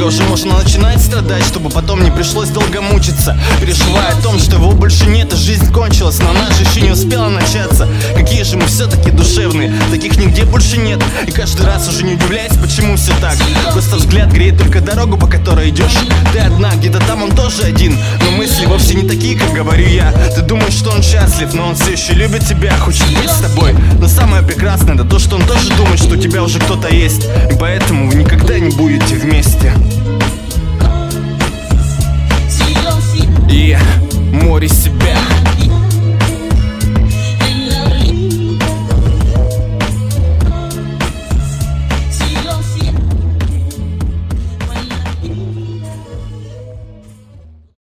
уже можно начинать страдать, чтобы потом не пришлось долго мучиться, переживая о том, что его больше нет и жизнь кончилась. Но она же еще не успела начаться. Какие же мы все-таки душевные, таких нигде больше нет. И каждый раз уже не удивляюсь, почему все так. Просто взгляд греет только дорогу, по которой идешь. Ты одна, где-то там он тоже один, но мысли вовсе не такие, как говорю я. Ты думаешь, что он счастлив, но он все еще любит тебя, хочет быть с тобой. Но самое прекрасное это то, что он тоже думает, что у тебя уже кто-то есть, и поэтому вы никогда не будете вместе. И море себя